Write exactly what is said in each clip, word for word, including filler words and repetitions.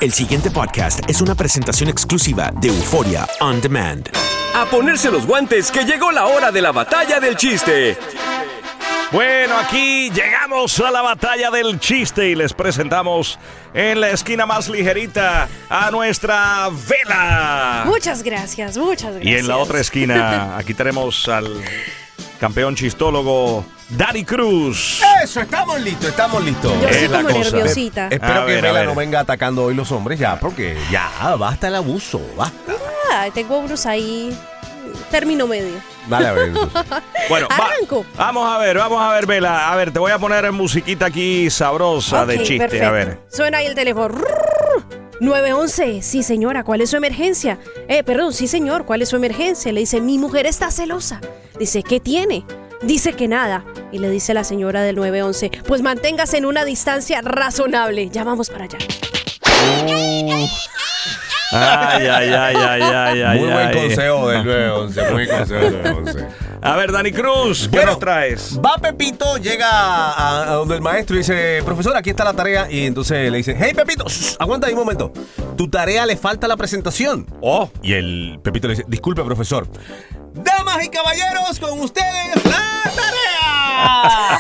El siguiente podcast es una presentación exclusiva de Euphoria On Demand. A ponerse los guantes, que llegó la hora de la batalla del chiste. Bueno, aquí llegamos a la batalla del chiste y les presentamos en la esquina más ligerita a nuestra Vela. Muchas gracias, muchas gracias. Y en la otra esquina, aquí tenemos al campeón chistólogo Dani Cruz. Eso, estamos listos, estamos listos. Yo Es estoy la como cosa. nerviosita. Eh, espero A que ver, a Vela ver. no venga atacando hoy los hombres ya, porque ya, basta el abuso, basta. Ah, tengo unos ahí, término medio. Dale a ver. Bueno, va- Arranco. vamos a ver, vamos a ver, Vela. A ver, te voy a poner musiquita aquí sabrosa Ok, de chiste. perfecto. A ver. Suena ahí el teléfono. nueve once, sí señora, ¿cuál es su emergencia? Eh, perdón, sí señor, ¿cuál es su emergencia? Le dice, mi mujer está celosa. Dice, ¿qué tiene? Dice que nada. Y le dice la señora del nueve once, pues manténgase en una distancia razonable. Ya vamos para allá. Ay, ay, ay, ay, ay, ay. Muy buen ay. consejo del nueve once, muy buen consejo del nueve once. A ver, Dani Cruz, ¿qué Bueno, nos traes? Va Pepito, llega a, a donde el maestro y dice, profesor, aquí está la tarea. Y entonces le dice, hey Pepito, shh, aguanta ahí un momento. Tu tarea le falta la presentación. Oh, Y el Pepito le dice, disculpe, profesor. Damas y caballeros, con ustedes la tarea.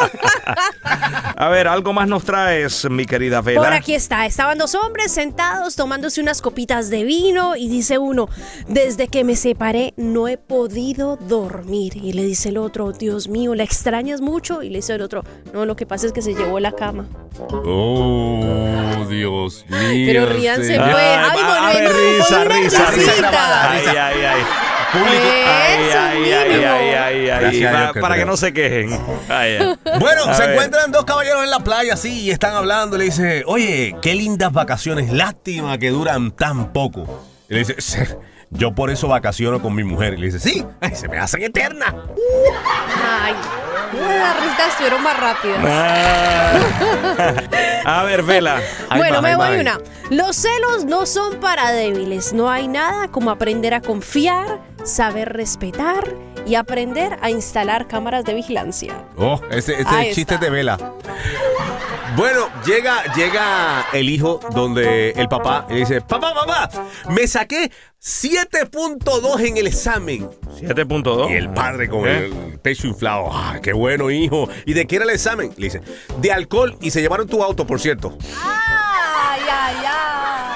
a ver, algo más nos traes, mi querida Vela. Por aquí está. Estaban dos hombres sentados tomándose unas copitas de vino y dice uno, desde que me separé no he podido dormir. Y le dice el otro, Dios mío, ¿la extrañas mucho? Y le dice el otro, no, lo que pasa es que se llevó la cama. Oh, Dios mío. Pero ríanse, señor. pues. Ay, Ay, a ver, volvemos, risa, una risa, risita. risa grabada. Ay, ay, ay. Público. Ay, Eso, ay, ay, mínimo. ay, ay, ay. Gracias a Pa- Dios que para que creo. no se quejen. Ay, ay. Bueno, A se ver. encuentran dos caballeros en la playa así y están hablando. Y le dice, oye, qué lindas vacaciones. Lástima que duran tan poco. Y le dice, "Se- yo por eso vacaciono con mi mujer". Y le dice, sí, ay, se me hacen eternas. Ay, las risas estuvieron más rápidas. Ah. A ver, Vela. Hay Bueno, más, me hay voy más. una. Los celos no son para débiles. No hay nada como aprender a confiar, saber respetar y aprender a instalar cámaras de vigilancia. Oh, ese, ese Ahí chiste está. de Vela. Bueno, llega, llega el hijo donde el papá y dice, papá, papá, me saqué siete punto dos en el examen. siete punto dos. Y el padre con ¿Eh? el pecho inflado, ah, qué bueno, hijo. ¿Y de qué era el examen? Le dice, de alcohol, y se llevaron tu auto, por cierto. Ay, ay, ay.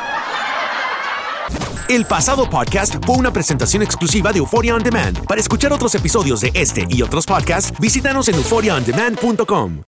El pasado podcast fue una presentación exclusiva de Euphoria On Demand. Para escuchar otros episodios de este y otros podcasts, visítanos en euphoria on demand punto com.